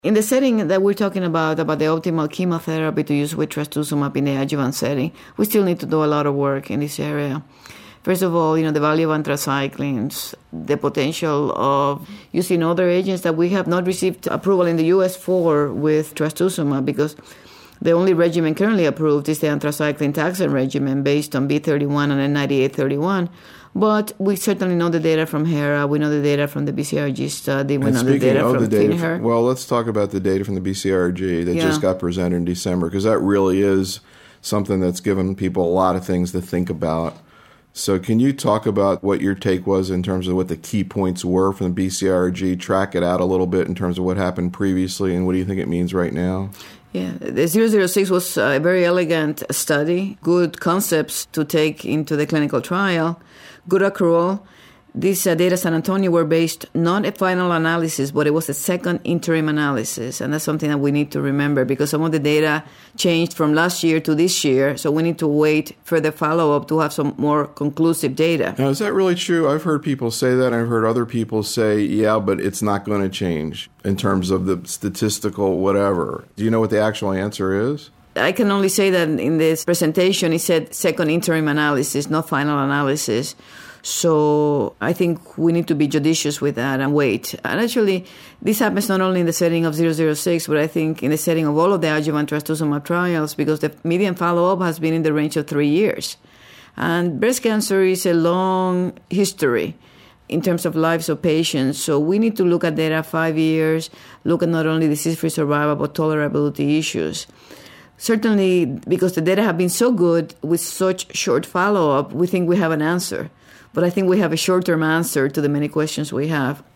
In the setting that we're talking about the optimal chemotherapy to use with trastuzumab in the adjuvant setting, we still need to do a lot of work in this area. First of all, the value of anthracyclines, the potential of using other agents that we have not received approval in the U.S. for with trastuzumab, because the only regimen currently approved is the anthracycline taxane regimen based on B31 and N9831. But we certainly know the data from HERA. We know the data from the BCRG study. We know the data from FINHER. Well, let's talk about the data from the BCRG that just got presented in December, because that really is something that's given people a lot of things to think about. So can you talk about what your take was in terms of what the key points were from the BCRG, track it out a little bit in terms of what happened previously, and what do you think it means right now? Yeah, the 006 was a very elegant study, good concepts to take into the clinical trial, good accrual. These data San Antonio were based not a final analysis, but it was a second interim analysis. And that's something that we need to remember, because some of the data changed from last year to this year. So we need to wait for the follow-up to have some more conclusive data. Now, is that really true? I've heard people say that. I've heard other people say, yeah, but it's not going to change in terms of the statistical whatever. Do you know what the actual answer is? I can only say that in this presentation, it said second interim analysis, not final analysis. So I think we need to be judicious with that and wait. And actually, this happens not only in the setting of 006, but I think in the setting of all of the adjuvant trastuzumab trials, because the median follow-up has been in the range of 3 years. And breast cancer is a long history in terms of lives of patients. So we need to look at data 5 years, look at not only disease-free survival, but tolerability issues. Certainly, because the data have been so good with such short follow-up, we think we have an answer. But I think we have a short-term answer to the many questions we have.